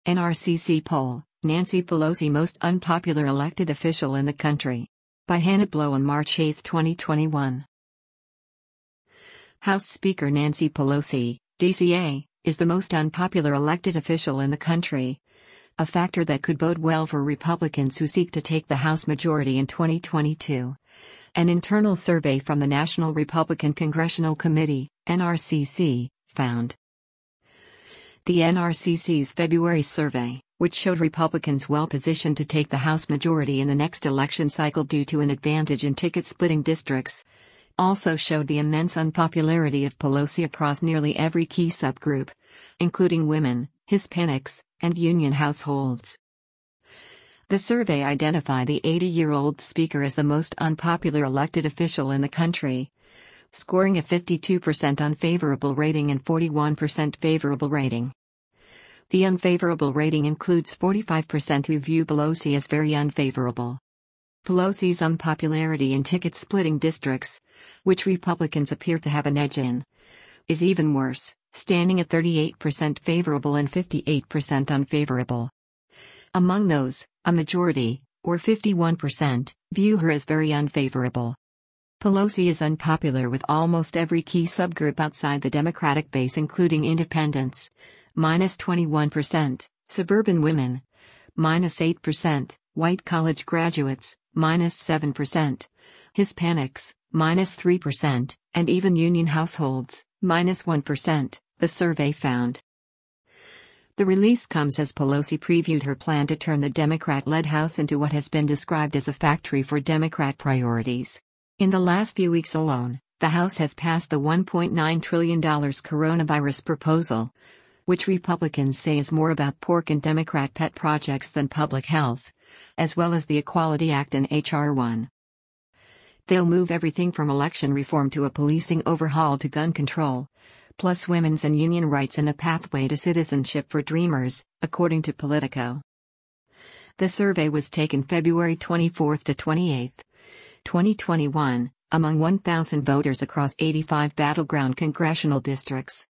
NRCC poll, Nancy Pelosi most unpopular elected official in the country. By Hannah Blow on March 8, 2021. House Speaker Nancy Pelosi, DCA, is the most unpopular elected official in the country. A factor that could bode well for Republicans who seek to take the House majority in 2022. An internal survey from the National Republican Congressional Committee, NRCC, found. The NRCC's February survey, which showed Republicans well positioned to take the House majority in the next election cycle due to an advantage in ticket-splitting districts, also showed the immense unpopularity of Pelosi across nearly every key subgroup, including women, Hispanics, and union households. The survey identified the 80-year-old Speaker as the most unpopular elected official in the country, scoring a 52% unfavorable rating and 41% favorable rating. The unfavorable rating includes 45% who view Pelosi as very unfavorable. Pelosi's unpopularity in ticket-splitting districts, which Republicans appear to have an edge in, is even worse, standing at 38% favorable and 58% unfavorable. Among those, a majority, or 51%, view her as very unfavorable. Pelosi is unpopular with almost every key subgroup outside the Democratic base, including independents, -21%, suburban women, -8%, white college graduates, -7%, Hispanics, -3%, and even union households, -1%, the survey found. The release comes as Pelosi previewed her plan to turn the Democrat-led House into what has been described as a factory for Democrat priorities. In the last few weeks alone, the House has passed the $1.9 trillion coronavirus proposal, which Republicans say is more about pork and Democrat pet projects than public health, as well as the Equality Act and H.R. 1. They'll move everything from election reform to a policing overhaul to gun control, plus women's and union rights and a pathway to citizenship for Dreamers, according to Politico. The survey was taken February 24 to 28, 2021, among 1,000 voters across 85 battleground congressional districts.